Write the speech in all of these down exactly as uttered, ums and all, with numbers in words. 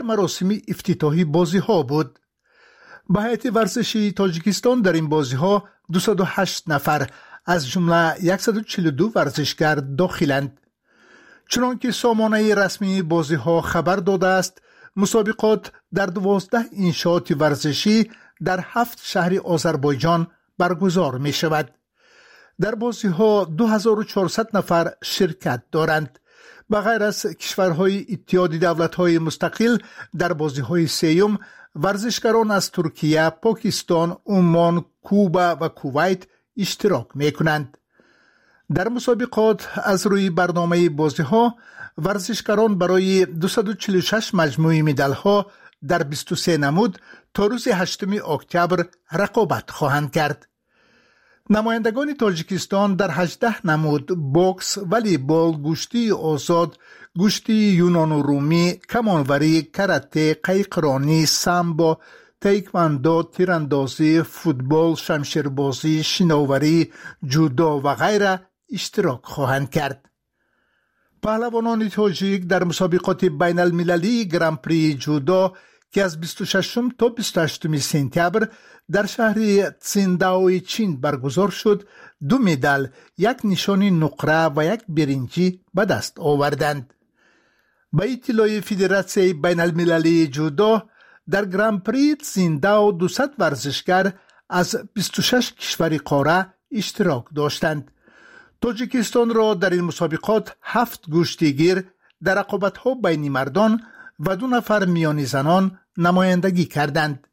مراسم افتتاحی بازی ها بود. به هیئت ورزشی تاجیکستان در این بازی ها دویست و هشت نفر از جمله صد و چهل و دو ورزشگر داخلند. چنانکه سامانه رسمی بازی ها خبر داده است، مسابقات در دوازده انشاءات ورزشی در هفت شهر آذربایجان برگزار می شود. در بازی ها دو هزار و چهارصد نفر شرکت دارند. به غیر از کشورهای اتحاد دولت‌های مستقل، در بازی های سیوم ورزشکاران از ترکیه، پاکستان، عمان، کوبا و کویت اشتراک می کنند. در مسابقات از روی برنامه بازی ها ورزشکاران برای دویست و چهل و شش مجموعه مدال ها در بیست و سه نمود تا روز هشتم اکتبر رقابت خواهند کرد. نمایندگان تاجیکستان در هجده نمود بوکس، والیبال، گشتی آزاد، گشتی یونان و رومی، کمانوری، کراته، قایقرانی، سامبو، تایکواندو، تیراندازی، فوتبال، شمشیربازی، شناوری، جودو و غیره اشتراک خواهند کرد. پهلوانان تاجیک در مسابقات بین المللی گران پری جودو که از بیست و ششم تا بیست و هشتم سپتامبر در شهر تسینداو چین برگزار شد، دو مدال، یک نشان نقره و یک برنجی به دست آوردند. به اطلاع فدراسیون بین المللی جودو، در گران پری تسینداو دویست ورزشگر از بیست و شش کشور قاره اشتراک داشتند. تاجیکستان را در این مسابقات هفت گشتیگیر در رقابت‌ها بین مردان و دو نفر میان زنان نمایندگی کردند.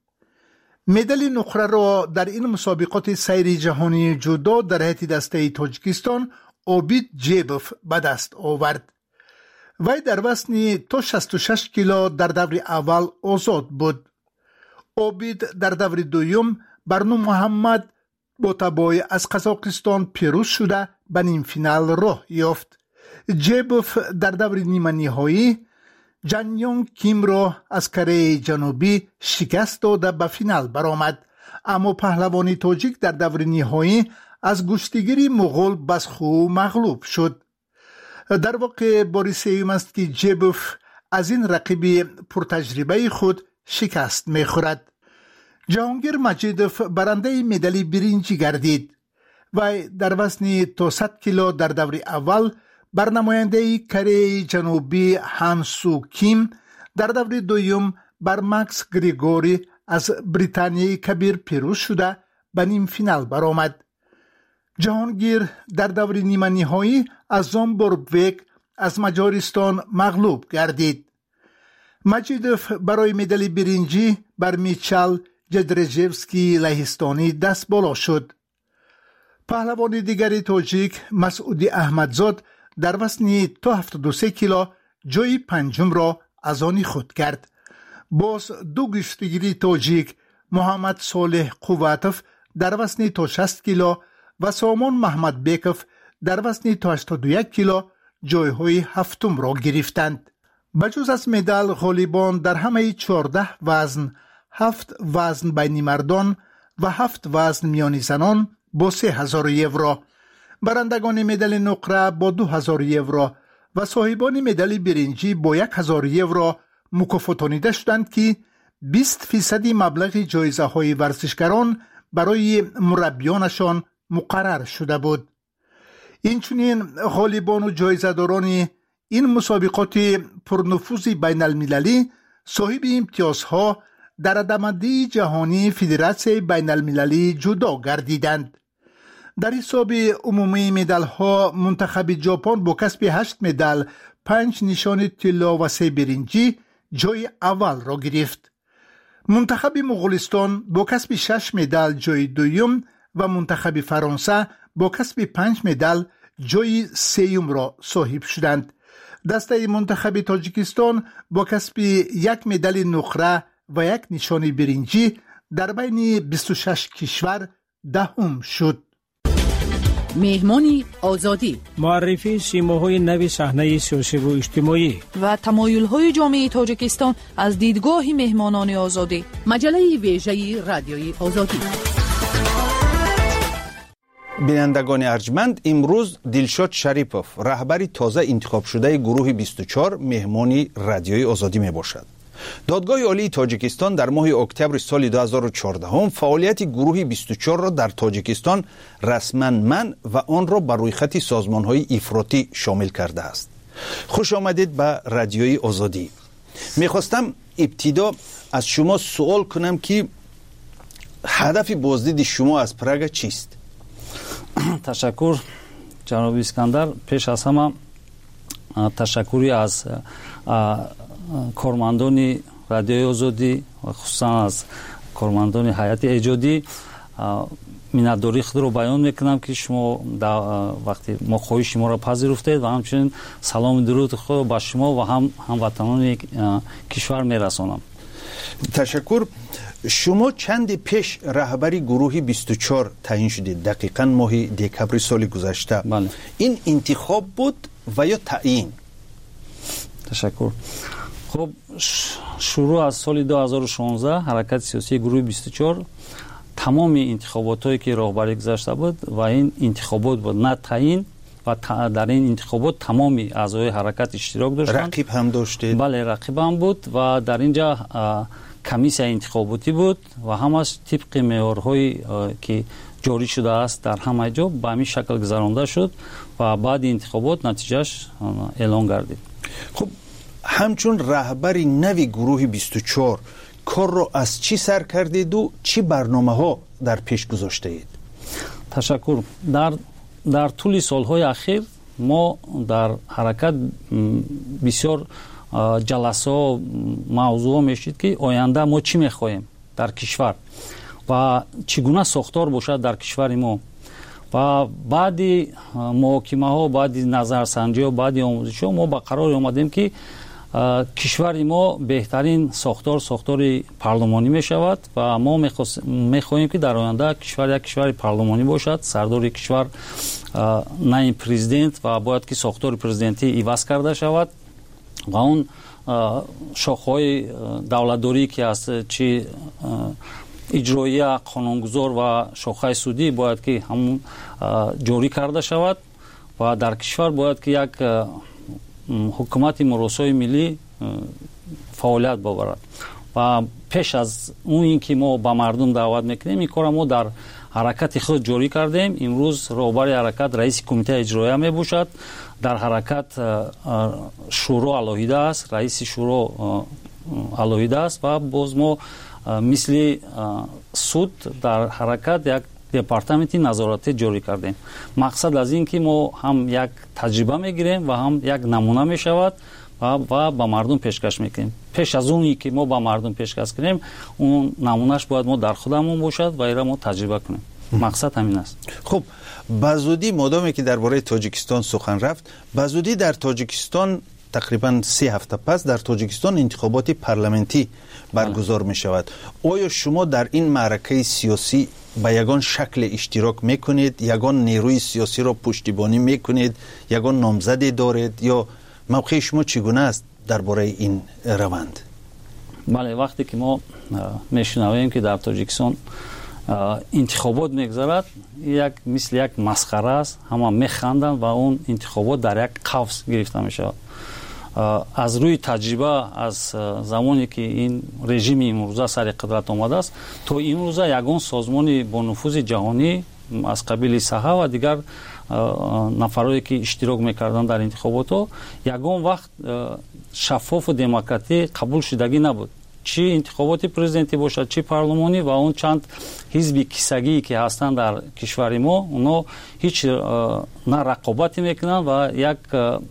مدال نقره را در این مسابقات سیری جهانی جودو در هیئت دسته تاجیکستان اوبید جیبوف به دست آورد. وی در وزن تا شصت و شش کیلو در دور اول آزاد بود. اوبید در دور دوم بر نور محمد بوتابای از قزاقستان پیروز شده به نیم فینال راه یافت. جیبوف در دور نیمه نهایی جانیونگ کیم را از کره جنوبی شکست داده به فینال برآمد، اما پهلوانی تاجیک در دور نهایی از گشتیگیری مغول بسخو مغلوب شد. در واقع بار سوم است که جیبوف از این رقیب پرتجربه خود شکست می‌خورد. جهانگیر مجیدوف برنده مدال برنجی گردید و در وزن تا صد کیلو در دور اول بر نماینده کره جنوبی هانسو کیم، در دور دوم بر مکس گریگوری از بریتانیای کبیر پیروز شده به نیم فینال برآمد. جهانگیر در دور نیمه نهایی از زامبوربویک از مجارستان مغلوب گردید. مجیدوف برای مدال برنجی بر میچل جدرژیوسکی لهستانی دست بالا شد. پهلوان دیگری تاجیک مسعودی احمدزاد در وزن تا هفتاد و سه کیلو جای پنجم را از آن خود کرد. باز دو گشتیگیری تاجیک محمد صالح قواتوف در وزن تا شصت کیلو و سامان محمد بیکوف در وزن تا هشتاد و یک کیلو جایهای هفتم را گرفتند. بجز از مدال، غالیبان در همه چهارده وزن، هفت وزن بین مردان و هفت وزن میان زنان با سه هزار یورو، برندگان مدال نقره با دو هزار یورو و صاحبان مدال برنجی با یک هزار یورو مکافاتانیده شدند که بیست فیصد مبلغ جایزه های ورزشکاران برای مربیانشان مقرر شده بود. اینچنین غالبان و جایزه‌داران این مسابقات پرنفوذ بین المللی صاحب امتیازها در رده‌بندی جهانی فدراسیون بین المللی جودو گردیدند. در حساب عمومی مدال ها منتخب ژاپن با کسب هشت مدال، پنج نشان طلا و سه برنجی جای اول را گرفت. منتخب مغولستان با کسب شش مدال جای دوم و منتخب فرانسه با کسب پنج مدال جای سوم را صاحب شدند. دسته منتخب تاجیکستان با کسب یک مدال نقره و یک نشان برنجی در بین بیست و شش کشور دهم شد. مهمانی آزادی، معرفی سیماهای نو صحنه سیاسی و اجتماعی و تمایل‌های جامعه تاجیکستان از دیدگاه مهمانان آزادی. مجله ویژه رادیوی آزادی. بینندگان ارجمند، امروز دلشاد شریپوف رهبر تازه انتخاب شده گروه بیست و چهار مهمانی رادیوی آزادی می باشد. دادگاه عالی تاجیکستان در ماه اکتبر سال دو هزار و چهارده هم فعالیت گروه بیست و چهار را در تاجیکستان رسما منع و آن را بر روی خط سازمان‌های افراطی شامل کرده است. خوش آمدید به رادیوی آزادی. میخواستم ابتدا از شما سوال کنم که هدف بازدید شما از پراگ چیست؟ تشکر جناب اسکندر. پیش از همه تشکری از کارمندان رادیوی آزادی و خصوصا از کارمندان هیئت ایجادی منتداری خود رو بیان میکنم که شما وقتی ما خواهش شما را پذیرفتید و همچنین سلام درود خود با شما و هم هموطنان کشور میرسانم. تشکر. شما چند پیش رهبری گروه بیست و چهار تعیین شدید، دقیقاً ماه دکبر سال گذشته. بله. این انتخاب بود و یا تعیین؟ تشکر. خب شروع از سال دو هزار و شانزده حرکت سیاسی گروه بیست و چهار تمام انتخابات هایی که راهبری گذاشته بود و این انتخابات بود نه تعیین و در این انتخابات تمامی اعضای حرکت اشتراک داشتند. رقیب هم داشتید؟ بله رقیب هم بود و در اینجا کمیسیون انتخاباتی بود و همش طبق معیارهایی که جاری شده است در همه جا به همین شکل گذرانده شد و بعد انتخابات نتیجهش اعلان گردید. خب همچون رهبری نوی گروه بیست و چهار کار رو از چی سر کردید و چی برنامه ها در پیش گذاشته اید؟ تشکر. در در طول سالهای اخیر ما در حرکت بسیار جلسه ها موضوع میشید که آینده ما چی میخواهیم در کشور و چگونه ساختار باشد در کشور ما و بعد محاکمه ها بعد نظرسنجی ها بعد آموزش ها ما به قرار آمدیم که کشور ما بهترین ساختار ساختار پارلمانی می شود و ما می خواهیم که در آینده کشور یک کشور پارلمانی باشد. سردار کشور نه پرزیدنت و باید که ساختار پرزیدنتی عوض کرده شود و اون شاخه‌های دولتداری که است چی اجرایی قانونگذار و شاخه سودی باید که همون جاری کرده شود و در کشور باید که یک حکومت مراسای ملی فعالیت ببرد و پیش از اون اینکه ما با مردم دعوت میکنیم این کار ما در حرکت خود جاری کردیم. امروز رهبر حرکت رئیس کمیته اجرایی می باشد. در حرکت شورا علاهیده است، رئیس شورا علاهیده است و باز ما مثل سود در حرکت یک دپارتمنتی نظارتی جاری کردیم. مقصد از این که ما هم یک تجربه میگیریم و هم یک نمونه میشود و و با مردم پیشکش میکنیم. پیش از اونی که ما با مردم پیشکش کنیم اون نمونهش باید ما در خودمون باشد و ایرا ما تجربه کنیم. مقصد همین است. خب بزودی مادامی که درباره تاجیکستان سخن رفت، بزودی در تاجیکستان تقریبا سه هفته پس در تاجیکستان انتخابات پارلمانتی برگزار می شود. آیا شما در این معرکه سیاسی به یگان شکل اشتراک میکنید، یگان نیروی سیاسی را پشتیبانی میکنید، یگان نامزدی دارید یا موقع شما چگونه است درباره این روند؟ بله وقتی که ما میشنویم که در تاجیکستان انتخابات میگذرد یک مثل یک مسخره است، همه میخندند و اون انتخابات در یک قفس گرفته میشود. از روی تجربه از زمانی که این رژیم امروزه سر قدرت آمده است تا امروزه یگان سازمان با نفوذ جهانی از قبیل صحه و دیگر نفرایی که اشتراک میکردن در انتخابات ها یگان وقت شفاف و دموکراتی قبول شدگی نبود، چی انتخابات پرزیدنتی باشد چی پارلمانی و اون چند حزب کیسگی که هستند در کشور ما اونا هیچ نه رقابتی میکنن و یک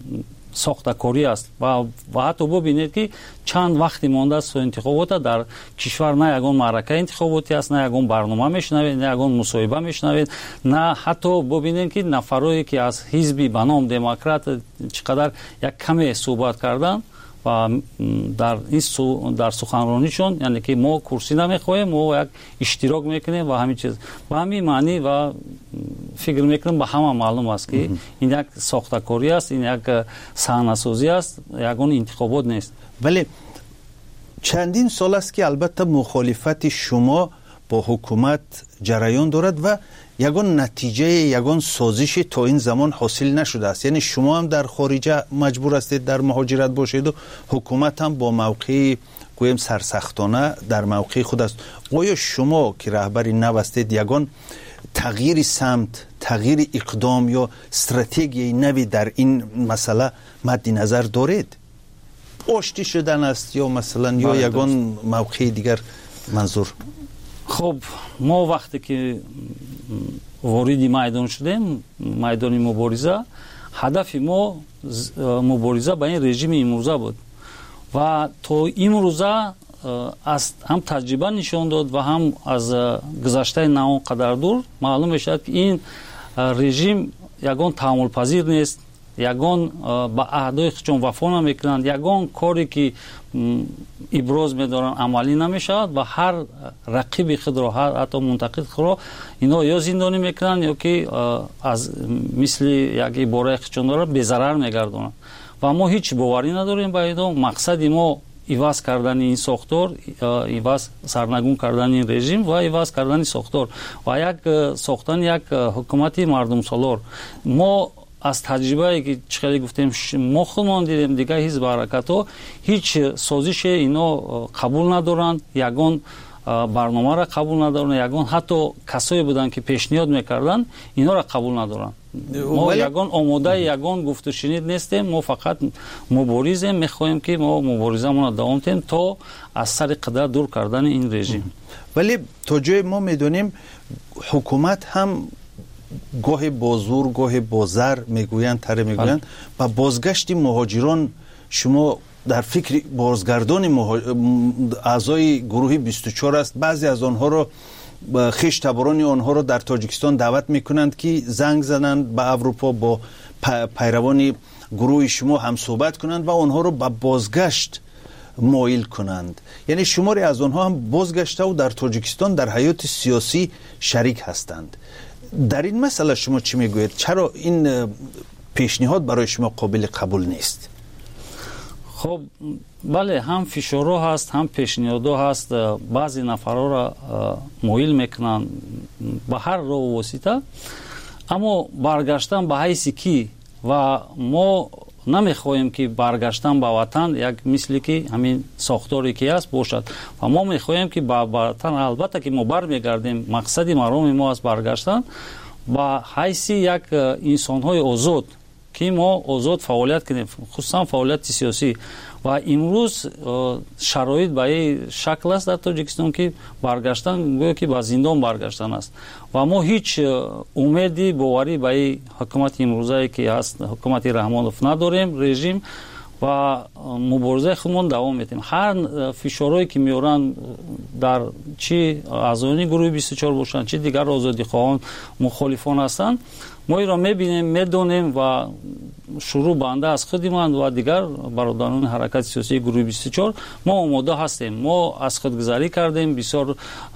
ساختکاری است و و حتی ببینید که چند وقتی مانده است انتخابات در کشور نه یگان معرکه انتخاباتی است، نه یگان برنامه میشنوید، نه یگان مصاحبه میشنوید، نه حتی ببینید که نفرایی که از حزبی به نام دموکرات چقدر یک کمی صحبت کردن و در این سو در سخنرانیشون یعنی که ما کرسی نمیخوایم ما یک اشتراک میکنیم و همین چیز و همین معنی و فکر میکنم به همه معلوم است که این یک ساختکاری است، این یک صحنه‌سازی است، یگان انتخابات نیست. ولی چندین سال است که البته مخالفت شما با حکومت جریان دارد و یگان نتیجه یگان سازش تا این زمان حاصل نشده است. یعنی شما هم در خارج مجبور هستید در مهاجرت باشید و حکومت هم با موقع گویم سرسختانه در موقع خود است. آیا شما که رهبری نو هستید یگان تغییر سمت، تغییر اقدام یا استراتژی نوی در این مسئله مد نظر دارید؟ آشتی شدن است یا مثلا یا یگان موقع دیگر منظور؟ خب ما وقتی که وارد میدان شدیم، میدان مبارزه، هدف ما مبارزه با این رژیم امروزه بود و تا امروزه از هم تجربه نشان داد و هم از گذشته نه قدر دور معلوم میشد که این رژیم یگان تحمل پذیر نیست، یگان با عهدهای خودشون وفا نمیکنند، یگان کاری که ابراز میدارن عملی نمیشود و هر رقیب خود را، هر حتی منتقد خود را اینا یا زندانی میکنند یا که از مثل یک عباره خودشون را به ضرر میگردونند و ما هیچ باوری نداریم با اینا. مقصد ما ایواز کردن این ساختار، ایواز سرنگون کردن این رژیم و ایواز کردن ساختار و یک ساختن یک حکومتی مردم سالار. ما از تجربه که چقدر گفتیم ما خودمان دیدیم دیگه حزب حرکت ها هیچ سازش اینا قبول ندارند، یگان برنامه را قبول ندارند، یگان حتی کسایی بودن که پیشنهاد میکردن اینا را قبول ندارند. ما یگان آماده یگان گفت و شنید نیستیم، ما فقط مبارزیم، میخواهیم که ما مبارزمون را دوام دهیم تا از سر قدرت دور کردن این رژیم. ولی تا جای ما میدونیم حکومت هم گاه با زور گاه با زر میگویند تره میگویند و بازگشت مهاجران شما در فکر بازگردان مهاج... اعضای گروه بیست و چهار است. بعضی از آنها را خویش تبران آنها را در تاجیکستان دعوت میکنند که زنگ زنند به اروپا با پیروان گروه شما هم صحبت کنند و آنها را به بازگشت مایل کنند. یعنی شماری از آنها هم بازگشته و در تاجیکستان در حیات سیاسی شریک هستند. در این مسئله شما چی میگوید؟ چرا این پیشنهاد برای شما قابل قبول نیست؟ خب بله، هم فشارها هست هم پیشنهادها هست. بعضی نفرها را مایل میکنن به هر راه و واسطه، اما برگشتن به حیث کی و ما نمیخواهیم که برگشتن به وطن یک مثلی که همین ساختاری که است باشد و ما میخواهیم که به وطن البته که ما برمیگردیم، مقصد مرام ما است برگشتن به حیث یک انسان‌های آزاد که ما آزاد فعالیت کنیم، خصوصا فعالیت سیاسی. و امروز شرایط به این شکل است در تاجیکستان که برگشتن گویا که به زندان برگشتن است و ما هیچ امیدی باوری به این حکومت امروزی که هست حکومت رحمانوف نداریم رژیم و مبارزه خودمون دوام میدیم. هر فشارهایی که میارن در چی اعضای گروه بیست و چهار باشن چی دیگر آزادی خواهان مخالفان هستن، ما این را میبینیم میدونیم و شروع بنده از خودمان و دیگر برادران حرکت سیاسی گروه بیست و چهار ما آماده هستیم. ما از خودگذری کردیم، بسیار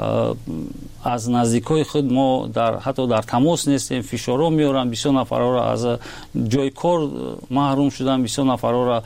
از نزدیکای خود ما در حتی در تماس نیستیم، فشارها میارن، بسیار نفرها را از جای کار محروم شدن، بسیار نفرها را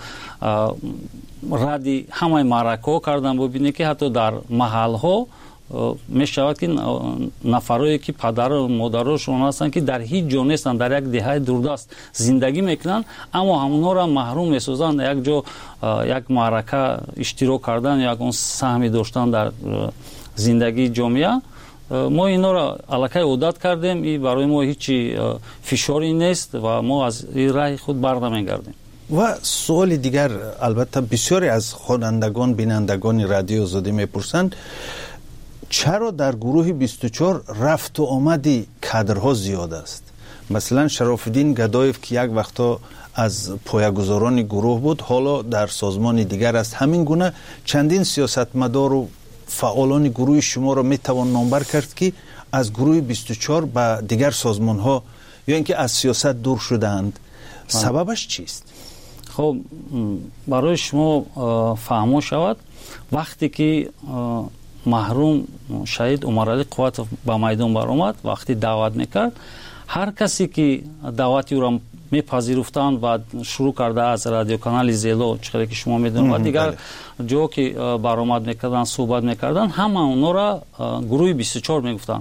ردی همه معرکه کردن. ببینید که حتی در محل ها می شود که نفرایی که پدر و مادرشون هستند که در هیچ جا نیستند، در یک دهه دوردست زندگی میکنند، اما همونها را محروم میسازند یک جا یک معرکه اشتراک کردن یا یک سهمی داشتن در زندگی جامعه. ما اینا را الکی عادت کردیم، این برای ما هیچ فشاری نیست و ما از این راه خود برنمیگردیم. و سوال دیگر، البته بسیاری از خوانندگان بینندگان رادیو آزادی میپرسند چرا در گروه بیست و چهار رفت و آمدی کادرها زیاد است؟ مثلا شرافالدین گدایف که یک وقتا از پایه‌گذاران گروه بود حالا در سازمان دیگر است. همین گونه چندین سیاستمدار و فعالان گروه شما را میتوان نامبر کرد که از گروه بیست و چهار به دیگر سازمان ها یا اینکه از سیاست دور شدند. سببش چیست؟ خب برای شما فهمو شود وقتی که محروم شهید عمرعلی قواتов به میدان برآمد، وقتی دعوت میکرد هر کسی که دعوتی او را мепазируфтанд ва шурӯъ карда аз радиоканали Зело чиқдре ки шумо медонед ва дигар ҷо ки баромад мекарданд суҳбат мекарданд ҳама онора гурӯҳи бисту чор мегуфтанд.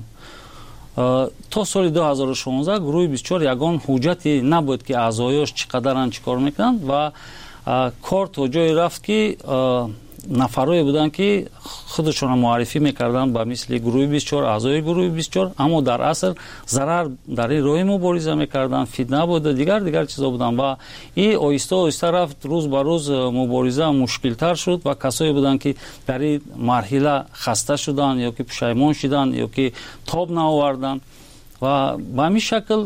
то соли ду ҳазору шонздаҳ гурӯҳи бисту чор ягон ҳуҷҷате набуд ки аъзоёш чӣ қадаранд чӣ кор мекунанд ва кор то ҷое рафт ки нафарое буданд ки худашонро муаррифӣ мекарданд ба мисли гурӯҳи бисту чор, аъзои гурӯҳи бисту чор, аммо дар асл зарар дар ин роҳи мубориза мекарданд, фитна буд, дигар дигар чизо буданд ва ин оҳиста оҳиста рафт, рӯз ба рӯз мубориза мушкилтар шуд ва касое буданд ки дар ин марҳила хаста шуданд ё ки пушаймон шуданд ё ки тоб наоварданд ва ба ҳамин шакл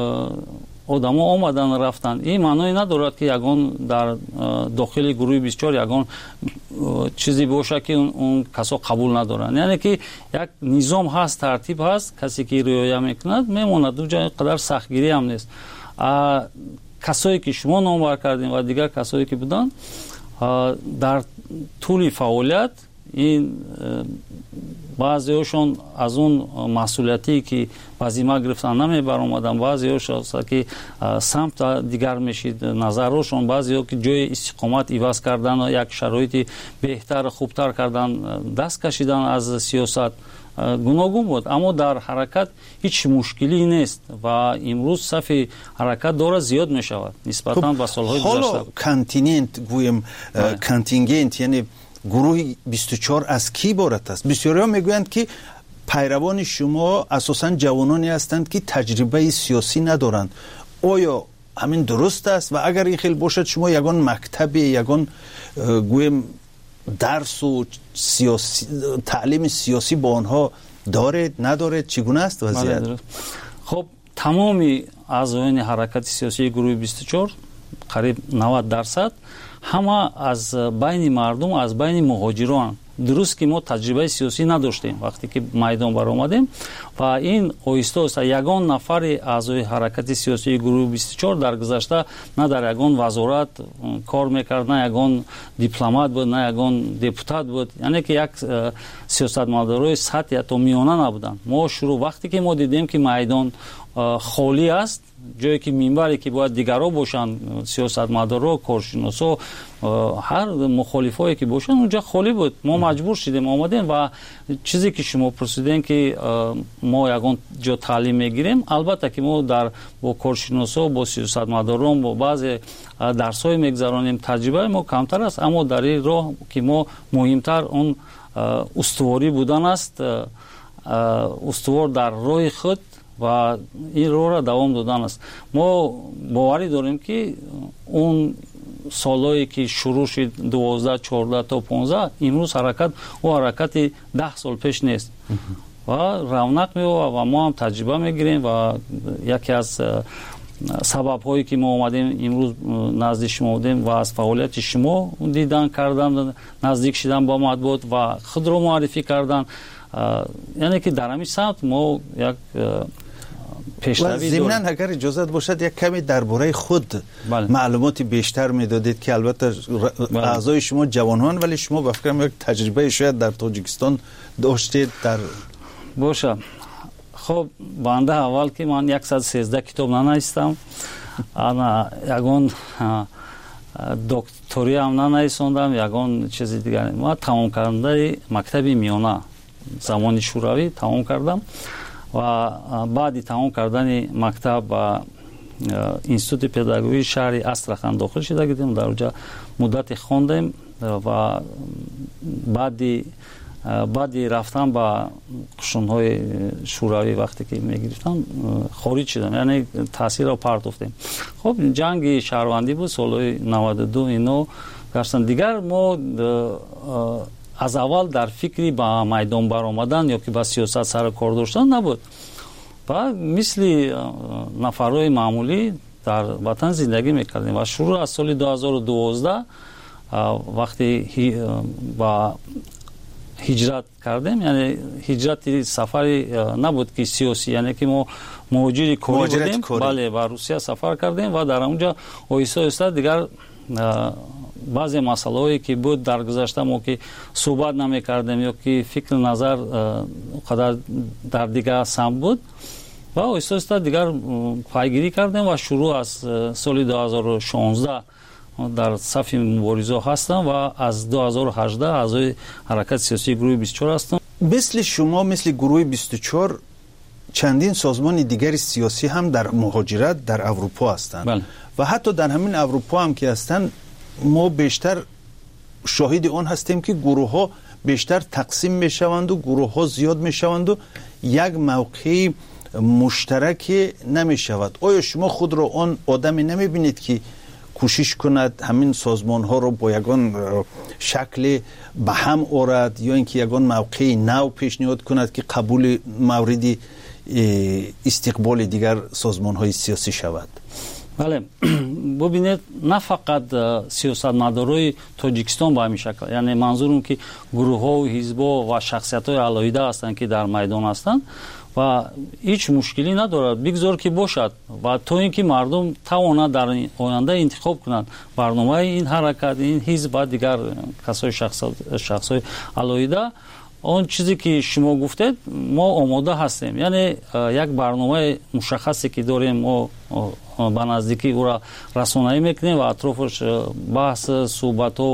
одамо омадан рафтанд. Ин маъное надорад ки ягон дар дохили гурӯҳи бисту чор ягон чизе бошад ки он касо қабул надоранд. Яъне ки як низом ҳаст, тартиб ҳаст, касе ки риоя мекунад мемонад, ду қадар сахтгирӣ ҳам нест. А касое ки шумо номбар кардем ва дигар касое ки буданд дар тӯли фаъолият ин баъзеҳошон аз он масъулиятие ки ба зимма гирифтан намебаромаданд, баъзеҳошон ки самта дигар мешид назарҳошон, баъзеҳо ки ҷои истиқомат иваз кардан, як шароити беҳтар хубтар кардан, даст кашидан аз сиёсат гуногун буд, аммо дар ҳаракат ҳеҷ мушкилӣ нест ва имрӯз сафи ҳаракат дора зиёд мешавад нисбатан ба солҳои гузашта. ҳоло континент гӯем контингент, яъне гурӯҳи бисту чор аз ки иборат аст? бисёриҳо мегӯянд ки пайравони шумо асосан ҷавононе ҳастанд ки таҷрибаи сиёсӣ надоранд. оё ҳамин дуруст аст? ва агар ин хел бошад, шумо ягон мактабе, ягон гӯем дарсу таълими сиёсӣ бо онҳо доред, надоред? чӣ гуна аст вазъият? хоб тамоми аъзоёни ҳаракати сиёсии гурӯҳи бисту чор қариб навад дарсад ҳама аз байни мардум, аз байни муҳоҷирон. дуруст ки мо таҷрибаи сиёсӣ надоштем вақте ки майдон баромадем ва ин оҳиста оҳиста ягон нафари аъзои ҳаракати сиёсии гурӯҳи бисту чор дар гузашта на дар ягон вазорат кор мекард, на ягон дипломат буд, на ягон депутат буд, яъне ки як сиёсатмадорои сатҳи ҳатто миёна набуданд. мо шурӯъ вақте ки мо дидем ки майдон холӣ аст, ҷое ки минбаре ки бояд дигаро бошанд, сиёсатмадоро, коршиносо, ҳар мухолифое ки бошанд, унҷа холӣ буд. мо маҷбур шудем омадем ва чизе ки шумо пурсидем ки мо ягон ҷо таълим мегирем, албатта ки мо дар бо коршиносо, бо сиёсатмадорон, бо баъзе дарсҳое мегзаронем, таҷрибаи мо камтар аст, аммо дар ин роҳ ки мо муҳимтар он устуворӣ будан аст, устувор дар роҳи худ ва ин роҳро давом додан аст. мо боварӣ дорем ки он солҳое ки шурӯъ шуд дувоздаҳ, чордаҳ то понздаҳ, имрӯз ҳаракат о ҳаракати даҳ сол пеш нест ва равнақ меёбад ва мо ҳам таҷриба мегирем ва яке аз сабабҳое ки мо омадем имрӯз назди шумо будем ва аз фаъолияти шумо дидан кардан, наздик шудан ба матбуот ва худро муаррифӣ кардан, яъне ки дар ҳамин самт мо як пешравӣ дорем. зимнан агар иҷозат бошад, як каме дар бораи худ маълумоти бештар медодед ки албатта аъзои шумо ҷавонҳоанд, вале шумо ба фикрам як таҷрибаи шояд дар Тоҷикистон доштед. дар боша хоб банда аввал ки ман яксад и сездаҳ китоб нанавистам, ана ягон докториам нанависондам, ягон чизи дигар. ман тамомкарандаи мактаби миёна замони шӯравӣ тамом кардам ва баъди тамом кардани мактаб ба институти педагогии шаҳри Астрахан дохил шуда будем, дар онҷа муддате хондем ва баъди баъди рафтан ба қушунҳои шӯравӣ вақте ки мегирифтам хориҷ шудам, яъне таъсирро партофтем. хоб ҷанги шаҳрвандӣ буд солҳои наваду ду, ино гарсан дигар мо аз аввал дар фикри ба майдон баромадан ё ки ба сиёсат сару кор доштан набуд. ва мисли нафарҳои маъмулӣ дар ватан зиндагӣ мекардем ва шурӯъ аз соли ду ҳазору дувоздаҳ вақте ба ҳиҷрат кардем, яъне ҳиҷрати сафари набуд ки сиёсӣ, яъне ки мо муҳоҷири корӣ будем, бале ба Русия сафар кардем ва дар онҷа оҳиста оҳиста дигар баъзе масъалаҳое ки буд дар гузашта мо ки суҳбат намекардем ё ки фикру назар қадар дар дигар самт буд, ва оҳиста дигар пайгирӣ кардем ва шурӯъ аз соли дуҳазору шонздаҳ дар сафи мубориза ҳастам ва аз дуҳазору ҳаждаҳ аъзои ҳаракати сиёсии гурӯҳи бисту чор ҳастам. мисли шумо мисли гурӯҳи бисту чор чандин созмони дигари сиёсӣ ҳам дар муҳоҷират дар аврупо ҳастанд ва ҳатто дар ҳамин аврупо ҳам ки ҳастанд мо бештар шоҳиди он ҳастем ки гурӯҳҳо бештар тақсим мешаванду гурӯҳҳо зиёд мешаванду як мавқеи муштараке намешавад. оё шумо худро он одаме намебинед ки кӯшиш кунад ҳамин созмонҳоро бо ягон шакле ба ҳам орад ё ин ки ягон мавқеи нав пешниҳод кунад ки қабули мавриди истиқболи дигар созмонҳои сиёсӣ шавад? бале бубинед на фақат сиёсатмадорои тоҷикистон ба ҳамин шакл, яъне манзурум ки гурӯҳҳо ҳизбо ва шахсиятҳои алоҳида ҳастанд ки дар майдон ҳастанд ва ҳеҷ мушкилӣ надорад, бигзор ки бошад ва то ин ки мардум тавонад дар оянда интихоб кунад барномаи ин ҳаракат, ин ҳизб ва дигар касои шахсҳои алоҳида. он чизе ки шумо гуфтед мо омода ҳастем, яъне як барномаи мушаххасе ки дорем, мо ба наздикӣ ӯра расонаӣ мекунем ва атрофаш баҳс суҳбатҳо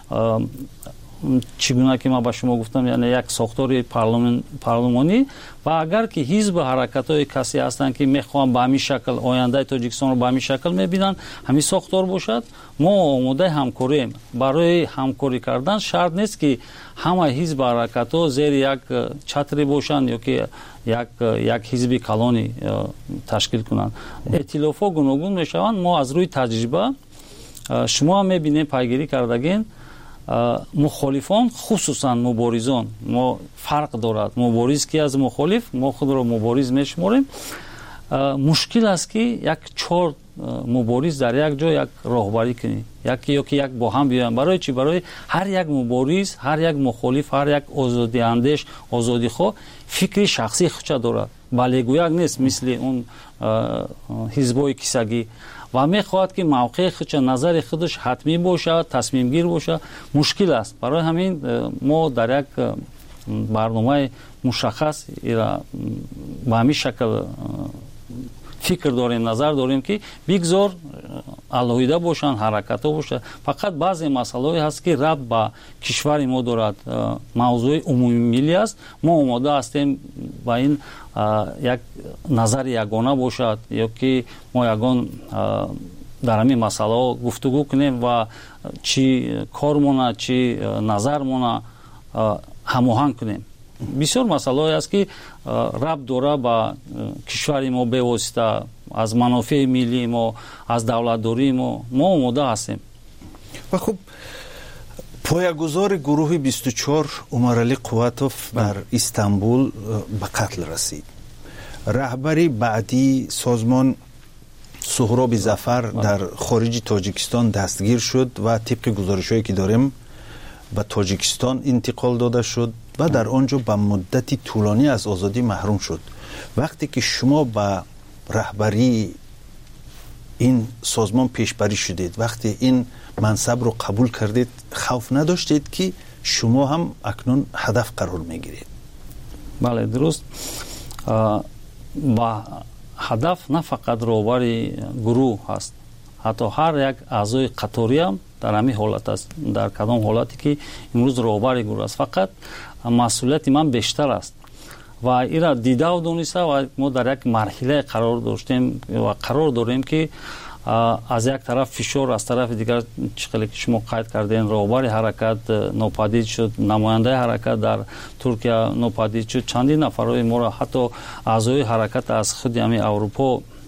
чӣ гуна ки ман ба шумо гуфтам, яъне як сохтори парлумонӣ ва агар ки ҳизбу ҳаракатҳои касе ҳастанд ки мехоҳанд ба ҳамин шакл ояндаи тоҷикистонро ба ҳамин шакл мебинанд, ҳамин сохтор бошад, мо омодаи ҳамкорем. барои ҳамкорӣ кардан шарт нест ки ҳамаи ҳизбу ҳаракатҳо зери як чатре бошанд ё ки як як ҳизби калонӣ ташкил кунанд. эътилофҳо гуногун мешаванд. мо аз рӯи таҷриба шумо ҳам мебинем, пайгирӣ кардагин, мухолифон хусусан муборизон, мо фарқ дорад мубориз ки аз мухолиф, мо худро мубориз мешуморем. мушкил аст ки як чор мубориз дар як ҷо як роҳбарӣ кунӣ, як ё ки як бо ҳам биёянд. барои чӣ? барои ҳар як мубориз, ҳар як мухолиф, ҳар як озодиандеш, озодихоҳ фикри шахсии худша дорад, балегӯяк нест мисли он ҳизбҳои кисагӣ ва мехоҳад ки мавқеи худша, назари худаш ҳатмӣ бошад, тасмимгир бошад. мушкил аст. барои ҳамин мо дар як барномаи мушаххас ба ҳамин шакл фикр дорем, назар дорем ки бигзор алоҳида бошанд, ҳаракатҳо бошанд. фақат баъзе масъалаҳое ҳаст ки рабт ба кишвари мо дорад, мавзӯи умумимиллӣ аст. мо омода ҳастем ба ин як назари ягона бошад ё ки мо ягон дар ҳамин масъалаҳо гуфтугӯ кунем ва чӣ кормона чӣ назармона ҳамоҳанг кунем. бисёр масъалаҳое аст ки рабт дора ба кишвари мо бевосита, аз манофеи миллии мо, аз давлатдории мо. мо омода ҳастем. ва хуб, поягузори гурӯҳи бисту чор Умаралӣ Қувватов дар Истанбул ба қатл расид. раҳбари баъдии созмон Суҳроби Зафар дар хориҷи Тоҷикистон дастгир шуд ва тибқи гузоришҳое ки дорем ба Тоҷикистон интиқол дода шуд ва дар он ҷо ба муддати тӯлонӣ аз озодӣ маҳрум шуд. вақте ки шумо ба раҳбарии ин созмон пешбарӣ шудед, вақте ин мансабро қабул кардед, хавф надоштед ки шумо ҳам акнун ҳадаф қарор мегиред? бале, дуруст. ба ҳадаф на фақат роҳбари гурӯҳ ҳаст, ҳатто ҳар як аъзои қаторӣ ҳам дар ҳамин ҳолат аст, дар кадом ҳолате ки имрӯз роҳбари гурӯҳ аст. фақат масъулияти ман бештар аст ва ира дидау дониста ва мо дар як марҳилае қарор доштем ва қарор дорем ки аз як тараф фишор, аз тарафи дигар чиқеле ки шумо қайд кардем, роҳбари ҳаракат нопадид шуд, намояндаи ҳаракат дар Туркия нопадид шуд. чандин нафарои моро ҳатто аъзои ҳаракат аз худи ҳамин Аврупо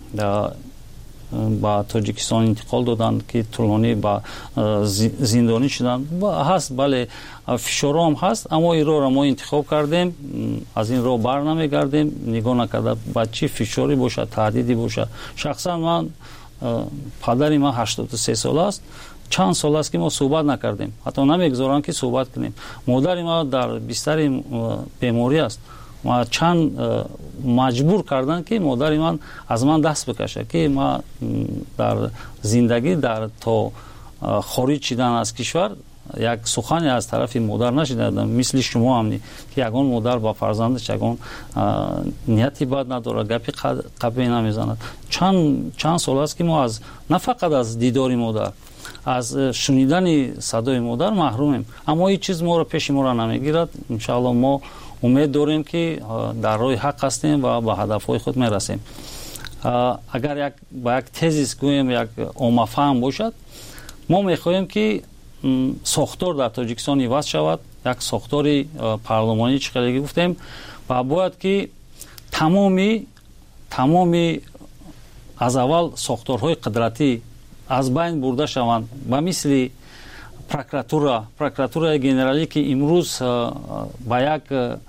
ба Тоҷикистон интиқол доданд ки тӯлонӣ ба зиндонӣ шуданд. ҳаст, бале, фишорҳо ҳам ҳаст, аммо ин роҳро мо интихоб кардем, аз ин роҳ бар намегардем, нигоҳ накарда ба чӣ фишорӣ бошад, таҳдиди бошад. шахсан ман, падари ман ҳаштоду се сол аст, чанд сол аст ки мо суҳбат накардем, ҳатто намегузоранд ки суҳбат кунем. модари ман дар бистари беморӣ аст. ма чанд маҷбур карданд ки модари ман аз ман даст бикашад ки ман дар зиндагӣ дар то хориҷ шидан аз кишвар як сухане аз тарафи модар нашидам, мисли шумо ҳам ки ягон модар ба фарзандаш ягон нияти бад надорад, гапи қабе намезанад. чанд чанд сол аст ки мо аз на фақат аз дидори модар, аз шунидани садои модар маҳрумем, аммо ҳеҷ чиз моро пеши моро намегирад. иншоалло мо умед дорем ки дар роҳи ҳақ ҳастем ва ба ҳадафҳои худ мерасем. агар як ба як тезис гӯем, як омафаҳм бошад, мо мехоҳем ки сохтор дар Тоҷикистон иваз шавад, як сохтори парлумонӣ чӣ хеле гуфтем, ва бояд ки тамоми тамоми аз аввал сохторҳои қудратӣ аз байн бурда шаванд, ба мисли прокуратура прокуратураи генералӣ ки имрӯз ба як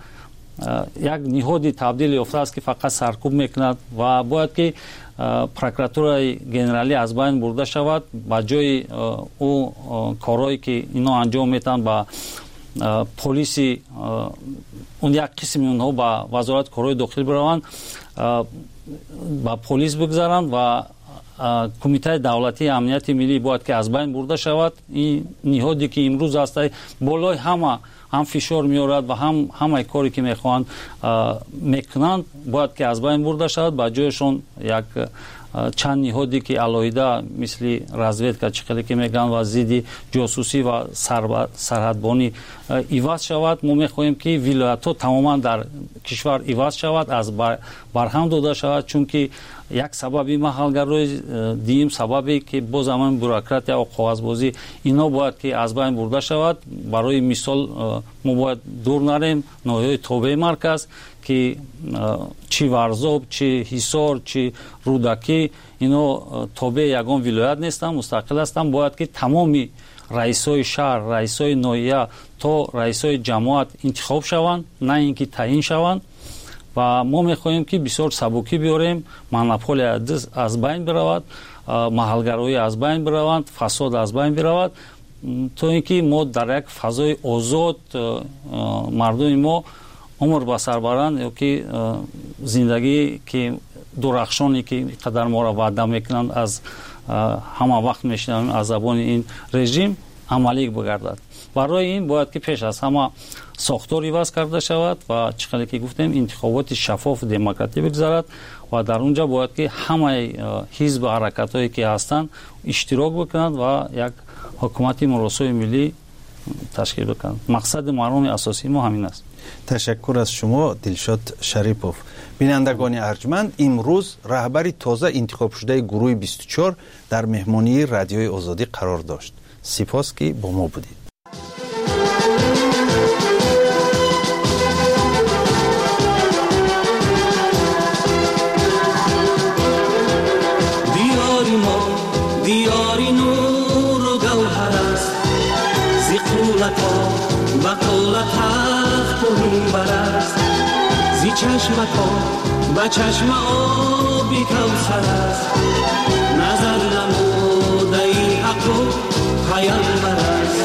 як ниҳоди табдил ёфтааст ки фақат саркӯб мекунад, ва бояд ки прокуратураи генералӣ аз байн бурда шавад, ба ҷои ӯ корҳое ки ино анҷом метаванд ба полиси он як қисми онҳо ба вазорати корҳои дохилӣ бираванд, ба полис бигзаранд ва кумитаи давлатии амнияти миллӣ бояд ки аз байн бурда шавад. ин ниҳоде ки имрӯз аста болои ҳама ҳам фишор меорад ва ҳам ҳамаи коре ки мехоҳанд мекунанд бояд ки аз байн бурда шавад. ба ҷояшон як чанд ниҳоде ки алоҳида мисли разведка чӣ хеле ки мегӯянд ва зидди ҷосусӣ ва сарҳадбонӣ иваз шавад. мо мехоҳем ки вилоятҳо тамоман дар кишвар иваз шавад, аз барҳам дода шавад, чунки як сабаби маҳалгарои диюм сабабе ки боз ҳаман бюрократия ва коғазбозӣ ино бояд ки аз байн бурда шавад. барои мисол мо бояд дур нарем ноҳияи тобеи марказ ки чи варзоб, чи ҳисор, чи рӯдакӣ, ино тобеи ягон вилоят нестанд, мустақил ҳастанд. бояд ки тамоми раисои шаҳр, раисои ноҳия то раисои ҷамоат интихоб шаванд, на ин ки таъин шаванд. ва мо мехоҳем ки бисёр сабукӣ биёрем, монополия аз байн биравад, маҳалгароӣ аз байн бираванд, фасод аз байн биравад, то ин ки мо дар як фазои озод мардуми мо умр ба сар баранд, ё ки зиндагӣ ки дурахшоне ки қадар моро ваъда мекунанд аз ҳама вақт мешунавем аз забони ин режим амалӣ бигардад. барои ин бояд ки пеш аз ҳама сохтор иваз карда шавад ва чӣ хеле ки гуфтем интихоботи шаффофу демократӣ бигзарад, ва дар он ҷо бояд ки ҳамаи ҳизбу ҳаракатҳое ки ҳастанд иштирок бикунанд ва як ҳукумати муросои миллӣ ташкил бикунанд. мақсади марҳуми асосии мо ҳамин аст. ташаккур аз шумо Дилшод Шарипов. бинандагони арҷманд, имрӯз раҳбари тоза интихобшудаи гурӯҳи бисту чор дар меҳмонии радиои Озодӣ қарор дошт. сипос ки бо мо будед. چشمکا با چشم آبی کوثر است نظر نموده ای حق و پیامبر است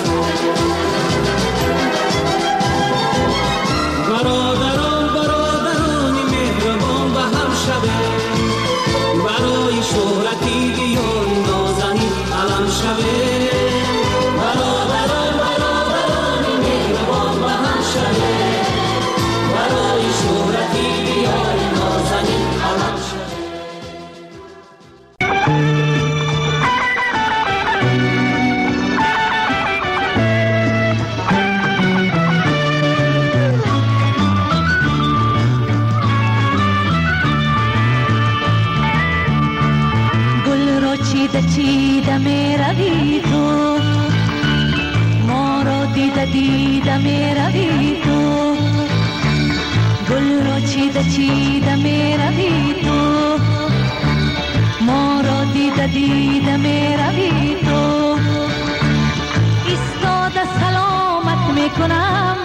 برادران برادرانی مهربان به هم شوه برای شهرتی بیان نازنین علم شوه برادران برادرانی مهربان به هم شوه برای شهرتی بیان نازنین علم شوه. گل را چیده چیده می روی تو ما را دیده دیده می روی تو گل را چیده چیده می روی تو ما را دیده دیده می روی تو ایستاده سلامت می کنم